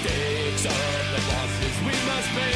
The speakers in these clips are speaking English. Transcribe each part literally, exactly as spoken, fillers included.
mistakes of the bosses we must pay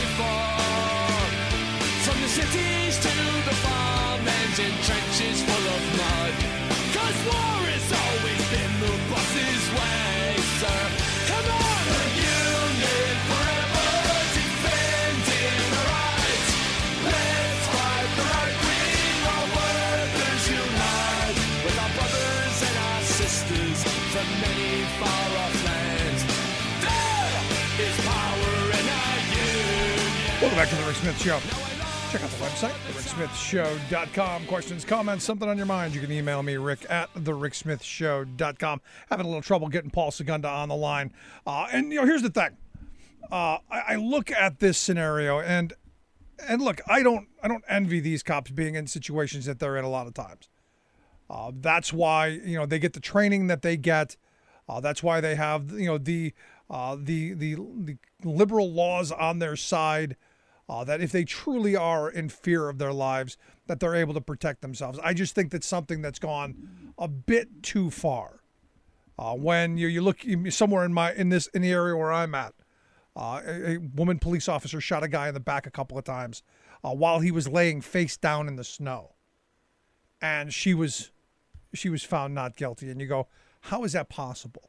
for. From the cities to the farmlands and trenches full of mud. Cause war has always been the boss's way, sir. Come on! The union forever defending our rights. Let's fight the right wing, our workers unite. With our brothers and our sisters from many far-off lands. There is power in our union. Welcome back to the Rick Smith Show. Check out the website, the rick smith show dot com. Questions, comments, something on your mind, you can email me, rick at the rick smith show dot com. Having a little trouble getting Paul Segunda on the line. Uh, and, you know, here's the thing. Uh, I, I look at this scenario, and and look, I don't I don't envy these cops being in situations that they're in a lot of times. Uh, that's why, you know, they get the training that they get. Uh, that's why they have, you know, the, uh, the, the, the liberal laws on their side. Uh, that if they truly are in fear of their lives, that they're able to protect themselves. I just think that's something that's gone a bit too far. Uh, when you you look somewhere in my in this in the area where I'm at, uh, a, a woman police officer shot a guy in the back a couple of times uh, while he was laying face down in the snow, and she was she was found not guilty. And you go, how is that possible?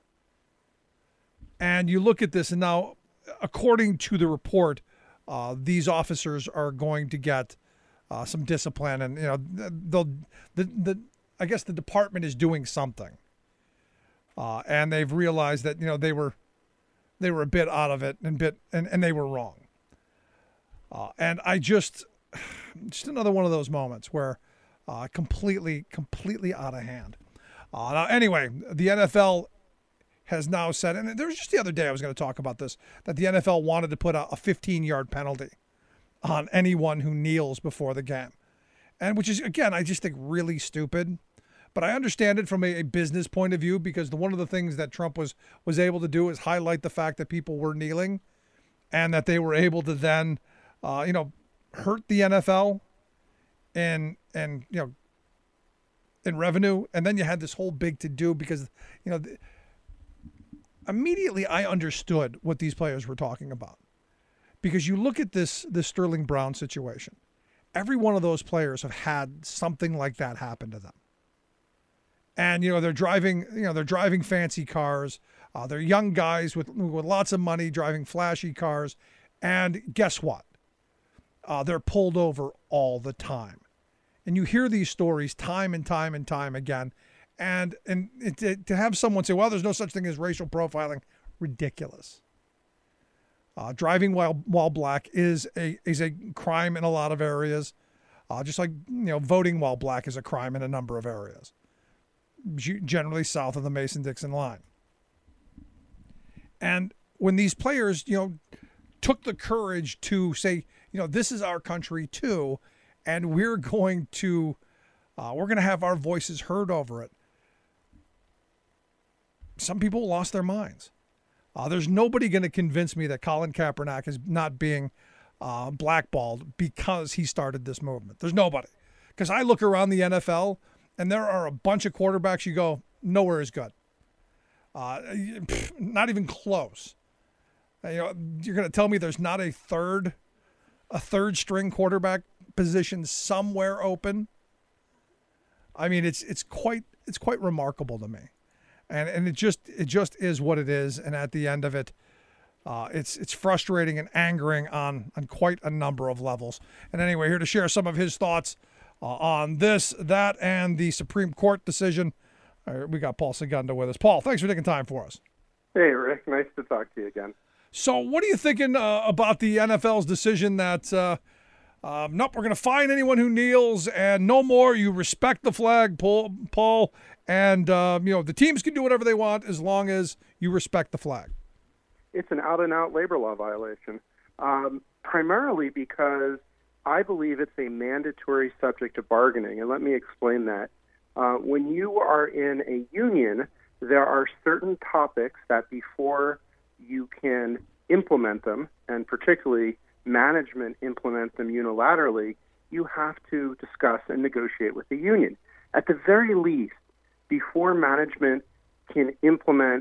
And you look at this, and now, according to the report, Uh, these officers are going to get uh, some discipline, and you know they'll the the I guess the department is doing something, uh, and they've realized that you know they were they were a bit out of it and bit and, and they were wrong. Uh, and I just just another one of those moments where uh, completely completely out of hand. Uh, now anyway, the N F L has now said, and there was just the other day I was going to talk about this, that the N F L wanted to put a fifteen-yard penalty on anyone who kneels before the game. And which is, again, I just think really stupid. But I understand it from a, a business point of view, because the, one of the things that Trump was was able to do is highlight the fact that people were kneeling and that they were able to then, uh, you know, hurt the N F L and, and you know, in revenue. And then you had this whole big to-do because, you know, the, immediately I understood what these players were talking about, because you look at this this Sterling Brown situation. Every one of those players have had something like that happen to them, and you know they're driving you know they're driving fancy cars. Uh, they're young guys with with lots of money driving flashy cars, and guess what? Uh, they're pulled over all the time, and you hear these stories time and time and time again. And and it, to have someone say, well, there's no such thing as racial profiling, ridiculous. Uh, driving while while black is a is a crime in a lot of areas, uh, just like you know voting while black is a crime in a number of areas, generally south of the Mason-Dixon line. And when these players, you know, took the courage to say, you know, this is our country too, and we're going to uh, we're going to have our voices heard over it. Some people lost their minds. Uh, there's nobody going to convince me that Colin Kaepernick is not being uh, blackballed because he started this movement. There's nobody. Because I look around the N F L, and there are a bunch of quarterbacks you go, nowhere is good. Uh, not even close. Uh, you know, you're going to tell me there's not a third, a third string quarterback position somewhere open? I mean, it's it's quite it's quite remarkable to me. And and it just it just is what it is. And at the end of it, uh, it's it's frustrating and angering on on quite a number of levels. And anyway, here to share some of his thoughts uh, on this, that, and the Supreme Court decision, uh, we got Paul Segunda with us. Paul, thanks for taking time for us. Hey, Rick. Nice to talk to you again. So what are you thinking uh, about the N F L's decision that, uh, um, nope, we're going to fine anyone who kneels, and no more, you respect the flag, Paul, Paul and, um, you know, the teams can do whatever they want as long as you respect the flag? It's an out-and-out labor law violation, um, primarily because I believe it's a mandatory subject of bargaining, and let me explain that. Uh, when you are in a union, there are certain topics that before you can implement them, and particularly management implement them unilaterally, you have to discuss and negotiate with the union. At the very least, before management can implement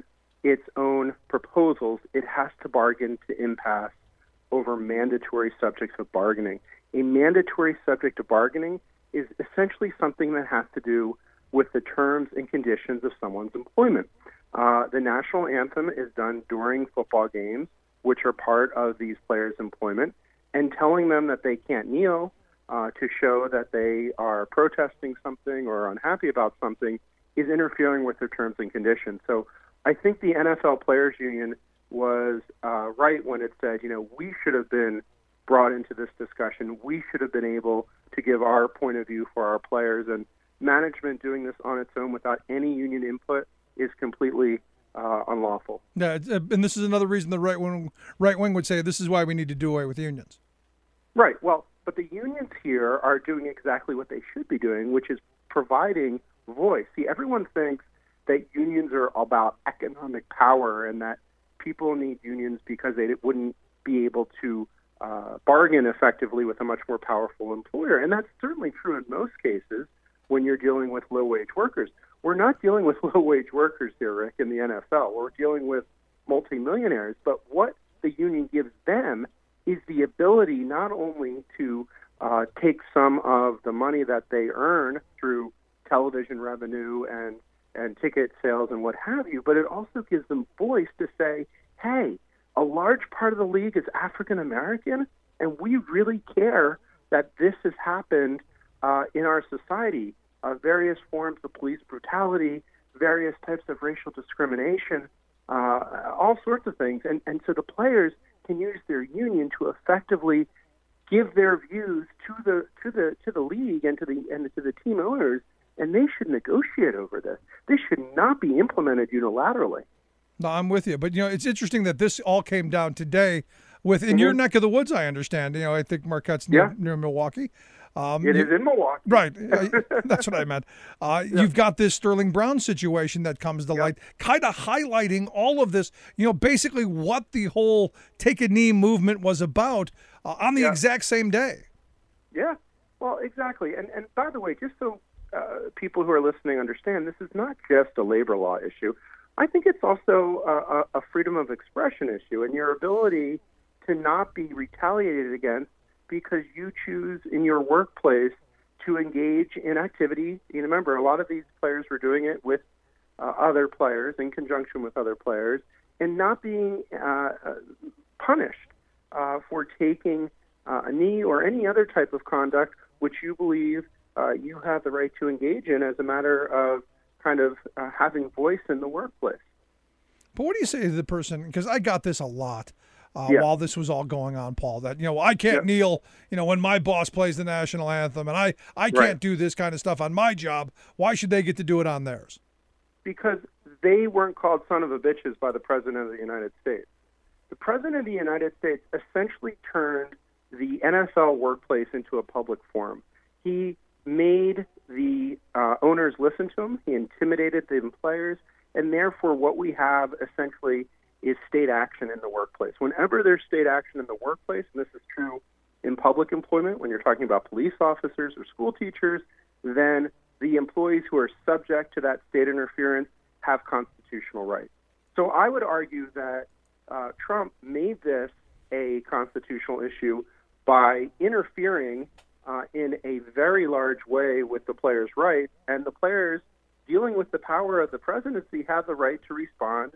its own proposals, it has to bargain to impasse over mandatory subjects of bargaining. A mandatory subject of bargaining is essentially something that has to do with the terms and conditions of someone's employment. Uh, the national anthem is done during football games, which are part of these players' employment, and telling them that they can't kneel uh, to show that they are protesting something or unhappy about something is interfering with their terms and conditions. So I think the N F L Players Union was uh, right when it said, you know, we should have been brought into this discussion. We should have been able to give our point of view for our players, and management doing this on its own without any union input is completely uh, unlawful. Yeah, and this is another reason the right wing, right wing would say this is why we need to do away with unions. Right. Well, but the unions here are doing exactly what they should be doing, which is providing voice. See, everyone thinks that unions are about economic power and that people need unions because they wouldn't be able to uh, bargain effectively with a much more powerful employer. And that's certainly true in most cases when you're dealing with low-wage workers. We're not dealing with low-wage workers here, Rick, in the N F L. We're dealing with multimillionaires. But what the union gives them is the ability not only to uh, take some of the money that they earn through television revenue and, and ticket sales and what have you, but it also gives them voice to say, hey, a large part of the league is African American, and we really care that this has happened uh, in our society. Uh, various forms of police brutality, various types of racial discrimination, uh, all sorts of things. And, and so the players can use their union to effectively give their views to the to the to the league and to the and to the team owners, and they should negotiate over this. This should not be implemented unilaterally. No, I'm with you, but you know it's interesting that this all came down today with in mm-hmm. your neck of the woods. I understand. You know, I think Marquette's near, yeah. near Milwaukee. Um, it you, is in Milwaukee. Right. That's what I meant. Uh, yeah. You've got this Sterling Brown situation that comes to yep. light, kind of highlighting all of this, you know, basically what the whole take a knee movement was about uh, on the yep. exact same day. Yeah, well, exactly. And, and by the way, just so uh, people who are listening understand, this is not just a labor law issue. I think it's also a, a freedom of expression issue, and your ability to not be retaliated against because you choose in your workplace to engage in activity. You remember, a lot of these players were doing it with uh, other players, in conjunction with other players, and not being uh, punished uh, for taking uh, a knee or any other type of conduct which you believe uh, you have the right to engage in as a matter of kind of uh, having voice in the workplace. But what do you say to the person, because I got this a lot, Uh, yeah. while this was all going on, Paul, that, you know, I can't yeah. kneel, you know, when my boss plays the national anthem, and I, I can't right. do this kind of stuff on my job. Why should they get to do it on theirs? Because they weren't called son of a bitches by the President of the United States. The President of the United States essentially turned the N F L workplace into a public forum. He made the uh, owners listen to him. He intimidated the players, and therefore what we have essentially is state action in the workplace. Whenever there's state action in the workplace, and this is true in public employment, when you're talking about police officers or school teachers, then the employees who are subject to that state interference have constitutional rights. So I would argue that uh, Trump made this a constitutional issue by interfering uh, in a very large way with the players' rights, and the players dealing with the power of the presidency have the right to respond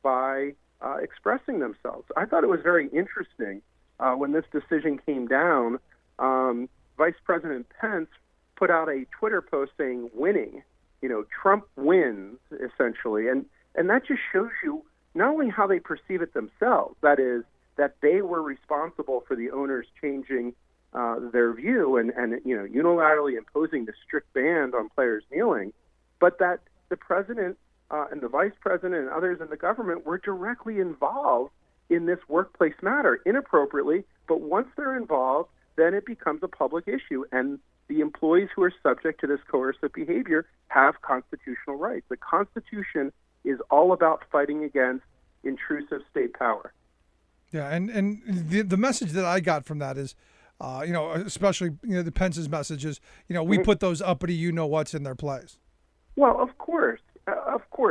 by Uh, expressing themselves. I thought it was very interesting uh, when this decision came down. Um, Vice President Pence put out a Twitter post saying "winning," you know, Trump wins essentially, and and that just shows you not only how they perceive it themselves. That is, that they were responsible for the owners changing uh, their view and and you know unilaterally imposing the strict ban on players kneeling, but that the president Uh, and the vice president and others in the government were directly involved in this workplace matter, inappropriately. But once they're involved, then it becomes a public issue. And the employees who are subject to this coercive behavior have constitutional rights. The Constitution is all about fighting against intrusive state power. Yeah, and, and the, the message that I got from that is, uh, you know, especially, you know, the Pence's message is, you know, we put those uppity you-know-whats in their place. Well, of course. Uh, of course. The,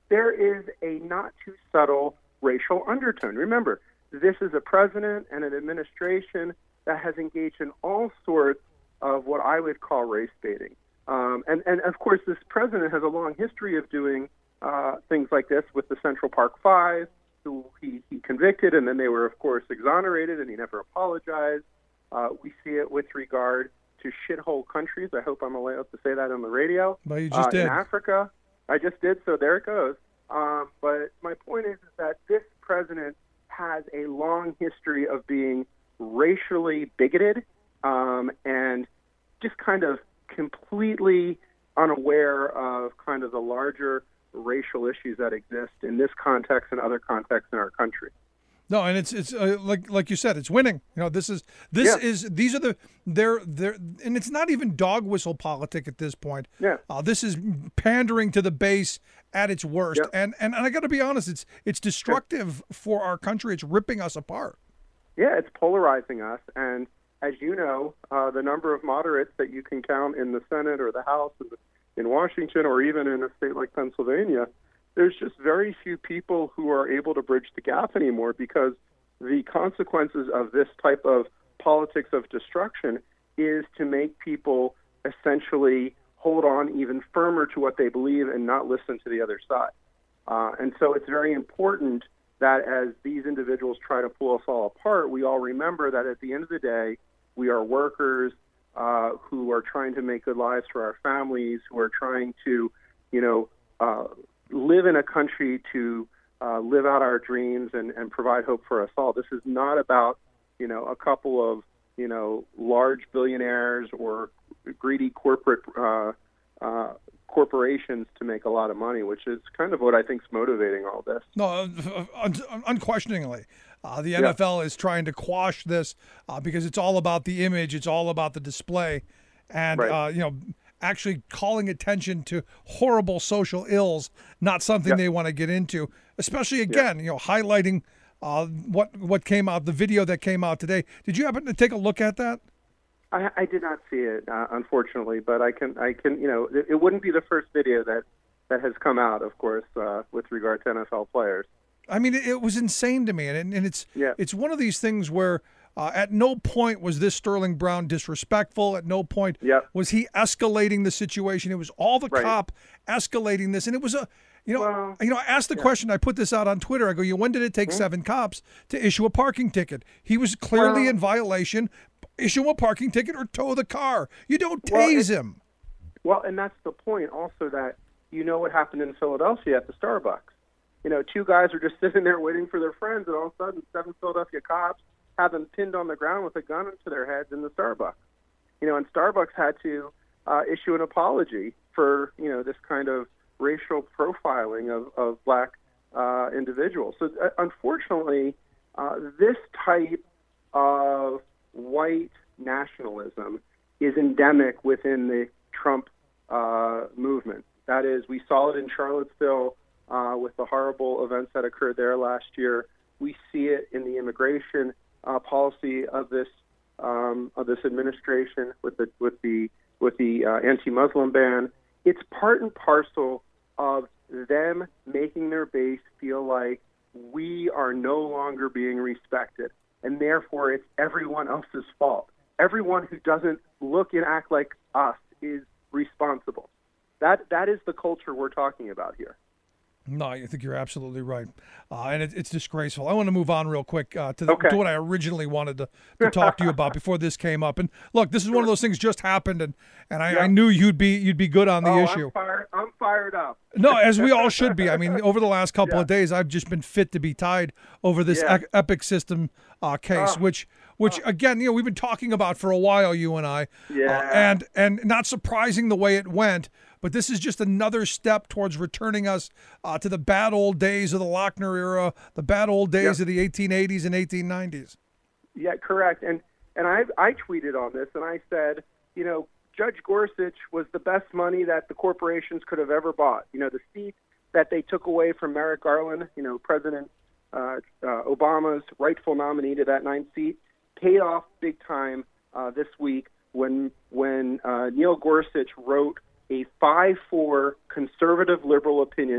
there is a not too subtle racial undertone. Remember, this is a president and an administration that has engaged in all sorts of what I would call race baiting. Um, and, and, of course, this president has a long history of doing uh, things like this with the Central Park Five, who he, he convicted, and then they were, of course, exonerated, and he never apologized. Uh, we see it with regard to shithole countries. I hope I'm allowed to say that on the radio. But you just uh, did. In Africa. I just did, so there it goes. Um, but my point is, is that this president has a long history of being racially bigoted um, and just kind of completely unaware of kind of the larger racial issues that exist in this context and other contexts in our country. No, and it's it's uh, like like you said, it's winning. You know, this is this Yeah. is these are the they're they're and it's not even dog whistle politic at this point. Yeah. Uh, this is pandering to the base at its worst, Yep. and, and and I got to be honest, it's it's destructive for our country. It's ripping us apart. Yeah, it's polarizing us, and as you know, uh, the number of moderates that you can count in the Senate or the House in Washington or even in a state like Pennsylvania, there's just very few people who are able to bridge the gap anymore because the consequences of this type of politics of destruction is to make people essentially hold on even firmer to what they believe and not listen to the other side. Uh, and so it's very important that as these individuals try to pull us all apart, we all remember that at the end of the day, we are workers uh, who are trying to make good lives for our families, who are trying to, you know, uh, live in a country to uh, live out our dreams and, and provide hope for us all. This is not about, you know, a couple of, you know, large billionaires or greedy corporate uh, uh, corporations to make a lot of money, which is kind of what I think is motivating all this. No, uh, un- unquestioningly. Uh, the N F L is trying to quash this uh, because it's all about the image. It's all about the display. And, Right. uh, you know, actually calling attention to horrible social ills, not something Yeah. they want to get into, especially, again, you know, highlighting uh, what what came out, the video that came out today. Did you happen to take a look at that? I, I did not see it, uh, unfortunately, but I can, I can, you know, it, it wouldn't be the first video that, that has come out, of course, uh, with regard to N F L players. I mean, it, it was insane to me, and, and it's Yeah. it's one of these things where uh, at no point was this Sterling Brown disrespectful. At no point Yep. was he escalating the situation. It was all the Right. cop escalating this, and it was a, you know, Well, you know, I asked the question. I put this out on Twitter. I go, you know, when did it take seven cops to issue a parking ticket? He was clearly Well- in violation. Issue a parking ticket or tow the car. You don't Well, tase it- him. Well, and that's the point also, that you know what happened in Philadelphia at the Starbucks. You know, two guys are just sitting there waiting for their friends, and all of a sudden seven Philadelphia cops have them pinned on the ground with a gun to their heads in the Starbucks. You know, and Starbucks had to uh, issue an apology for, you know, this kind of racial profiling of, of black uh, individuals. So uh, unfortunately, uh, this type of white nationalism is endemic within the Trump uh, movement. That is, we saw it in Charlottesville uh, with the horrible events that occurred there last year. We see it in the immigration uh, policy of this um, of this administration with the with the with the uh, anti-Muslim ban. It's part and parcel of them making their base feel like we are no longer being respected, and therefore it's everyone else's fault. Everyone who doesn't look and act like us is responsible. That that is the culture we're talking about here. No, I think you're absolutely right, uh, and it, it's disgraceful. I want to move on real quick uh, to, the, Okay. to what I originally wanted to, to talk to you about before this came up. And look, this is one of those things just happened, and, and I, Yeah. I knew you'd be you'd be good on the oh, issue. I'm fired, I'm fired up. No, as we all should be. I mean, over the last couple Yeah. of days, I've just been fit to be tied over this Yeah. e- Epic System uh, case, Oh. which, which again, you know, we've been talking about for a while, you and I. Yeah. Uh, and and not surprising the way it went, but this is just another step towards returning us uh, to the bad old days of the Lochner era, the bad old days Yeah. of the eighteen eighties and eighteen nineties. Yeah, correct. And and I I tweeted on this, and I said, you know, Judge Gorsuch was the best money that the corporations could have ever bought. You know, the seat that they took away from Merrick Garland, you know, President uh, uh, Obama's rightful nominee to that ninth seat, paid off big time uh, this week when when uh, Neil Gorsuch wrote a five four conservative liberal opinion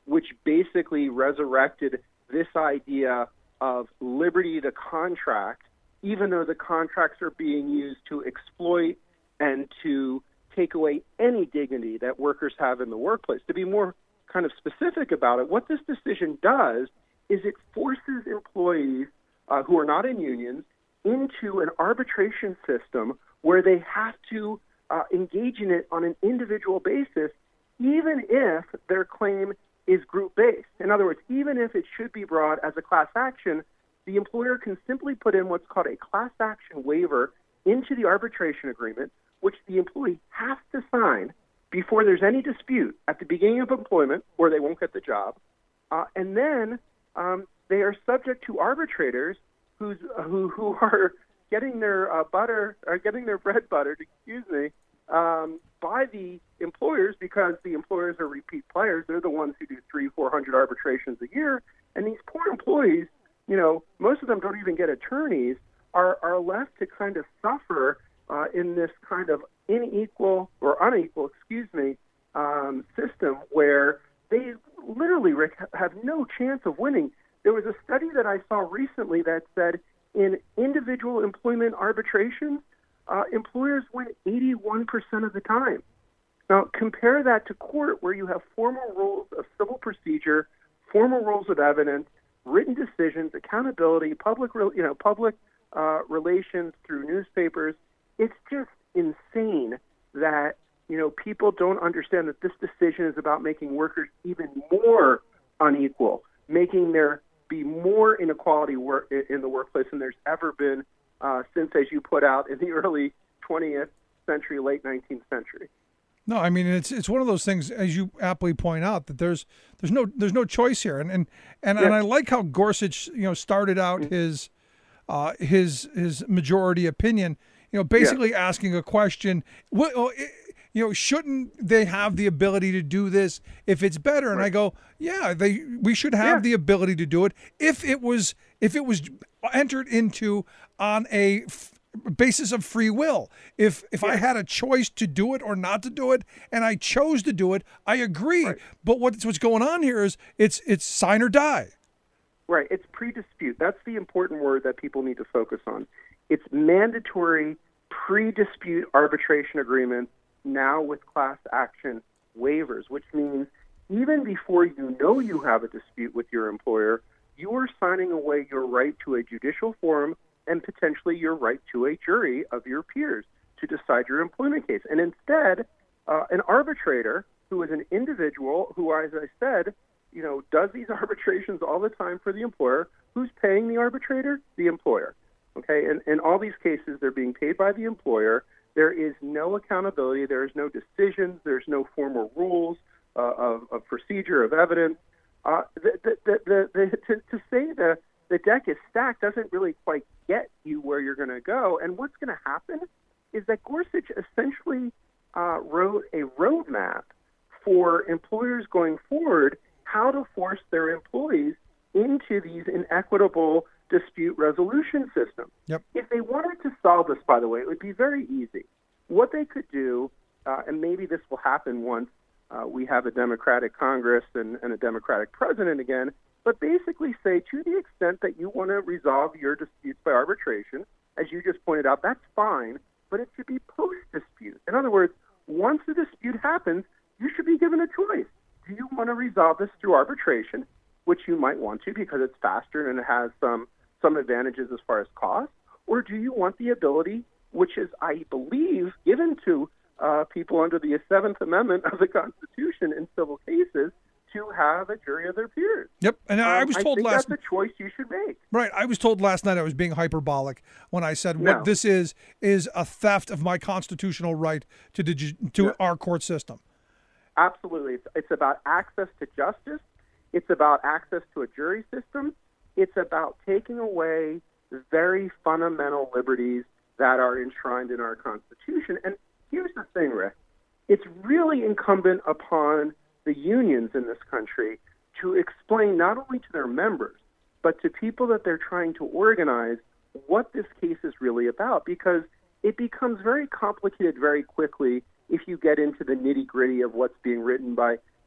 which basically resurrected this idea of liberty to contract, even though the contracts are being used to exploit and to take away any dignity that workers have in the workplace. To be more kind of specific about it, what this decision does is it forces employees uh, who are not in unions into an arbitration system where they have to uh, engage in it on an individual basis, even if their claim is group-based. In other words, even if it should be brought as a class action, the employer can simply put in what's called a class action waiver into the arbitration agreement, which the employee has to sign before there's any dispute at the beginning of employment, or they won't get the job. Uh, and then um, they are subject to arbitrators who's, who who are getting their uh, butter, or getting their bread buttered, excuse me, um, by the employers, because the employers are repeat players. They're the ones who do three, four hundred arbitrations a year, and these poor employees, you know, most of them don't even get attorneys, are are left to kind of suffer uh, in this kind of unequal or unequal, excuse me, um, system where they literally, Rick, have no chance of winning. There was a study that I saw recently that said in individual employment arbitrations, uh, employers win eighty-one percent of the time. Now, compare that to court, where you have formal rules of civil procedure, formal rules of evidence, written decisions, accountability, public, you know, public uh, relations through newspapers. It's just insane that, you know, people don't understand that this decision is about making workers even more unequal, making there be more inequality work in the workplace than there's ever been uh, since, as you put out, in the early twentieth century, late nineteenth century. No, I mean it's it's one of those things, as you aptly point out, that there's there's no there's no choice here, and and and, yeah. and I like how Gorsuch, you know, started out mm-hmm. his uh, his his majority opinion, you know, basically yeah. asking a question. Well, you know, shouldn't they have the ability to do this if it's better? And right. I go, yeah, they we should have yeah. the ability to do it if it was if it was entered into on a f- basis of free will. If if yeah. I had a choice to do it or not to do it, and I chose to do it, I agree. Right. But what's what's going on here is it's it's sign or die. Right. It's pre-dispute. That's the important word that people need to focus on. It's mandatory pre-dispute arbitration agreements now with class action waivers, which means even before you know you have a dispute with your employer, you are signing away your right to a judicial forum and potentially your right to a jury of your peers to decide your employment case. And instead, uh, an arbitrator who is an individual who, as I said, you know, does these arbitrations all the time for the employer, who's paying the arbitrator? The employer. Okay, and in all these cases, they're being paid by the employer. There is no accountability. There is no decisions. There's no formal rules uh, of, of procedure, of evidence. Uh, the, the, the, the, the, to, to say the, the deck is stacked doesn't really quite get you where you're going to go. And what's going to happen is that Gorsuch essentially uh, wrote a roadmap for employers going forward how to force their employees into these inequitable dispute resolution systems. Yep. If they wanted to solve this, by the way, it would be very easy. What they could do, uh, and maybe this will happen once uh, we have a Democratic Congress and, and a Democratic president again, but basically say, to the extent that you want to resolve your disputes by arbitration, as you just pointed out, that's fine, but it should be post-dispute. In other words, once the dispute happens, you should be given a choice. Do you want to resolve this through arbitration, which you might want to because it's faster and it has some some advantages as far as cost, or do you want the ability, which is, I believe, given to uh, people under the Seventh Amendment of the Constitution in civil cases, to have a jury of their peers? Yep, and I was told um, I think last that's a choice you should make. Right, I was told last night I was being hyperbolic when I said no. what this is is a theft of my constitutional right to the, to no. our court system. Absolutely, it's, it's about access to justice. It's about access to a jury system. It's about taking away very fundamental liberties that are enshrined in our Constitution. And here's the thing, Rick. It's really incumbent upon the unions in this country to explain not only to their members, but to people that they're trying to organize what this case is really about, because it becomes very complicated very quickly if you get into the nitty-gritty of what's being written by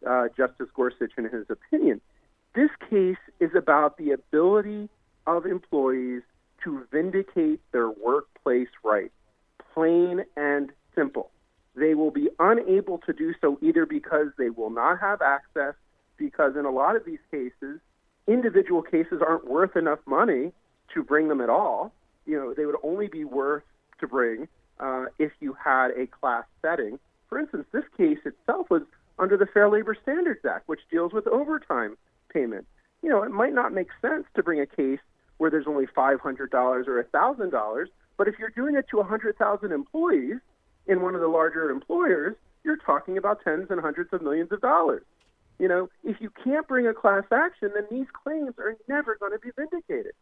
uh, Justice Gorsuch in his opinion. This case is about the ability of employees to vindicate their workplace rights, plain and simple. They will be unable to do so either because they will not have access, because in a lot of these cases, individual cases aren't worth enough money to bring them at all. You know, they would only be worth to bring uh, if you had a class setting. For instance, this case itself was under the Fair Labor Standards Act, which deals with overtime payment. You know, it might not make sense to bring a case where there's only five hundred dollars or one thousand dollars, but if you're doing it to one hundred thousand employees in one of the larger employers, you're talking about tens and hundreds of millions of dollars. You know, if you can't bring a class action, then these claims are never going to be vindicated.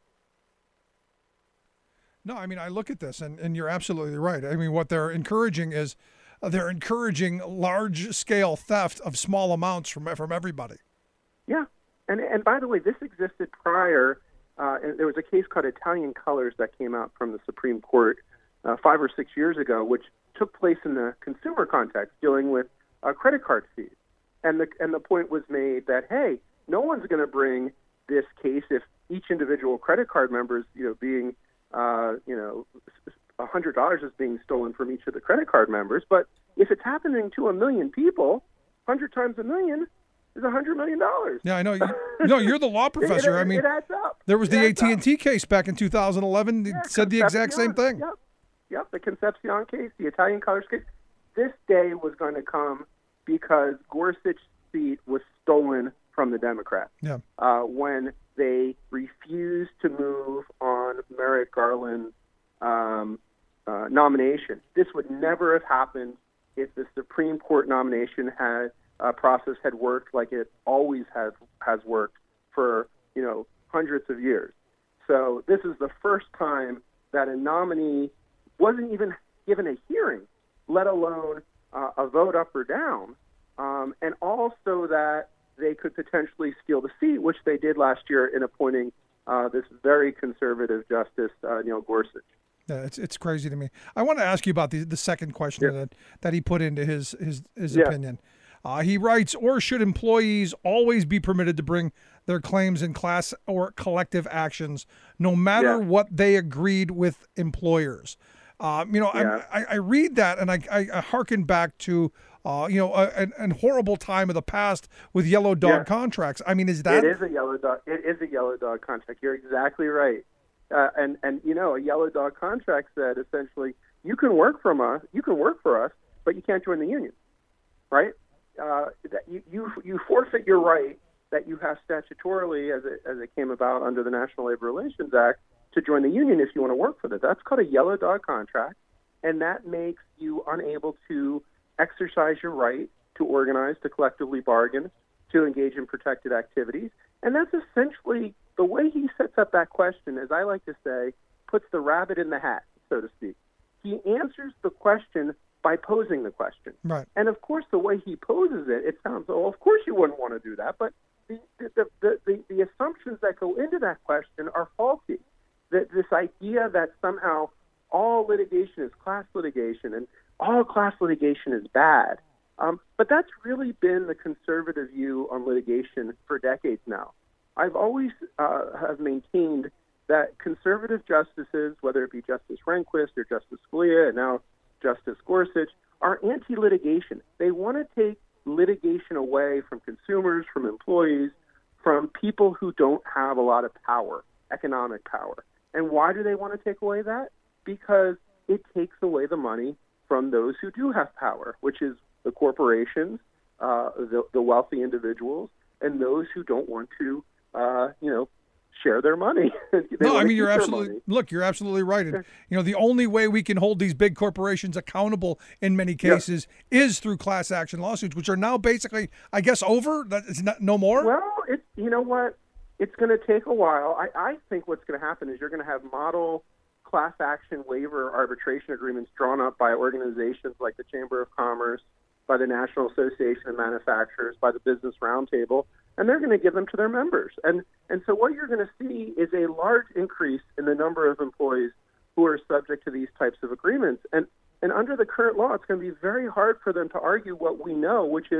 No, I mean, I look at this, and, and you're absolutely right. I mean, what they're encouraging is uh, they're encouraging large-scale theft of small amounts from from everybody. Yeah, and and by the way, this existed prior. Uh, and there was a case called Italian Colors that came out from the Supreme Court uh, five or six years ago, which took place in the consumer context, dealing with uh, credit card fees. And the and the point was made that, hey, no one's going to bring this case if each individual credit card member is, you know, being, uh, you know, one hundred dollars is being stolen from each of the credit card members. But if it's happening to a million people, one hundred times a million is one hundred million dollars. Yeah, I know. You, no, you're the law professor. it, it, I mean, it adds up. There was it the A T and T case back in two thousand eleven that yeah, said the exact same thing. Yep. Yep, the Concepcion case, the Italian Colors case. This day was going to come because Gorsuch's seat was stolen from the Democrats yeah. uh, when they refused to move on Merrick Garland's um, uh, nomination. This would never have happened if the Supreme Court nomination had uh, process had worked like it always has has worked for you know hundreds of years. So this is the first time that a nominee wasn't even given a hearing, let alone uh, a vote up or down, um, and also that they could potentially steal the seat, which they did last year in appointing uh, this very conservative Justice uh, Neil Gorsuch. Yeah, it's it's crazy to me. I want to ask you about the the second question yeah. that that he put into his his his yeah. opinion. Uh, he writes, or should employees always be permitted to bring their claims in class or collective actions, no matter yeah. what they agreed with employers? Um, you know, yeah. I, I read that and I, I, I hearken back to, uh, you know, a, a, a horrible time of the past with yellow dog yeah. contracts. I mean, is that? It is a yellow dog. It is a yellow dog contract. You're exactly right. Uh, and and you know, a yellow dog contract said essentially, you can work from us, you can work for us, but you can't join the union, right? Uh, that you, you you forfeit your right that you have statutorily, as it as it came about under the National Labor Relations Act, to join the union if you want to work for them. That's called a yellow dog contract, and that makes you unable to exercise your right to organize, to collectively bargain, to engage in protected activities. And that's essentially the way he sets up that question, as I like to say, puts the rabbit in the hat, so to speak. He answers the question by posing the question. Right. And of course, the way he poses it, it sounds, oh, of course you wouldn't want to do that, but the the, the, the, the assumptions that go into that question are faulty. That this idea that somehow all litigation is class litigation and all class litigation is bad. Um, but that's really been the conservative view on litigation for decades now. I've always uh, have maintained that conservative justices, whether it be Justice Rehnquist or Justice Scalia and now Justice Gorsuch, are anti-litigation. They want to take litigation away from consumers, from employees, from people who don't have a lot of power, economic power. And why do they want to take away that? Because it takes away the money from those who do have power, which is the corporations, uh, the, the wealthy individuals, and those who don't want to, uh, you know, share their money. No, I mean, you're absolutely, look, you're absolutely right. And, you know, the only way we can hold these big corporations accountable in many cases yeah. is through class action lawsuits, which are now basically, I guess, over. That it's not no more. Well, it's, you know what? It's going to take a while. I, I think what's going to happen is you're going to have model class action waiver arbitration agreements drawn up by organizations like the Chamber of Commerce, by the National Association of Manufacturers, by the Business Roundtable, and they're going to give them to their members. And and so what you're going to see is a large increase in the number of employees who are subject to these types of agreements. And and under the current law, it's going to be very hard for them to argue what we know, which is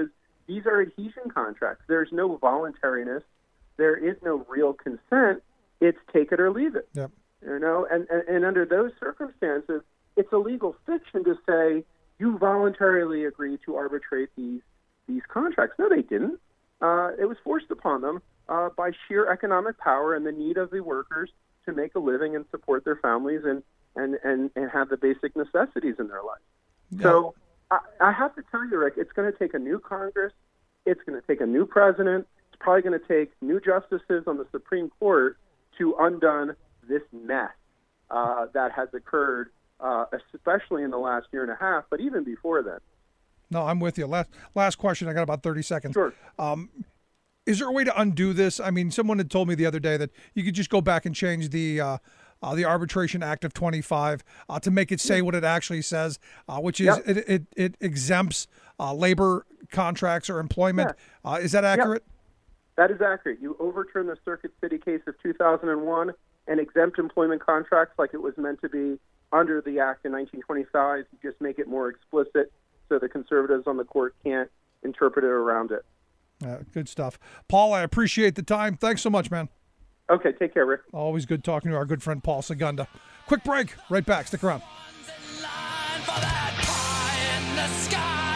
These are adhesion contracts. There's no voluntariness. There is no real consent. It's take it or leave it. Yep. You know, and, and, and under those circumstances, it's a legal fiction to say you voluntarily agreed to arbitrate these these contracts. No, they didn't. Uh, it was forced upon them uh, by sheer economic power and the need of the workers to make a living and support their families and, and, and, and have the basic necessities in their life. Yeah. So I, I have to tell you, Rick, it's going to take a new Congress. It's going to take a new president. It's probably going to take new justices on the Supreme Court to undone this mess uh, that has occurred, uh, especially in the last year and a half, but even before then. No, I'm with you. Last last question. I got about thirty seconds. Sure. Um, is there a way to undo this? I mean, someone had told me the other day that you could just go back and change the uh, uh, the Arbitration Act of twenty-five uh, to make it say what it actually says, uh, which is Yep. it, it, it exempts uh, labor contracts or employment. Yeah. Uh, is that accurate? Yep. That is accurate. You overturn the Circuit City case of two thousand one and exempt employment contracts like it was meant to be under the Act in nineteen twenty-five. You just make it more explicit so the conservatives on the court can't interpret it around it. Uh, good stuff. Paul, I appreciate the time. Thanks so much, man. Okay, take care, Rick. Always good talking to our good friend Paul Segunda. Quick break. Right back. Stick around. For that pie in the sky.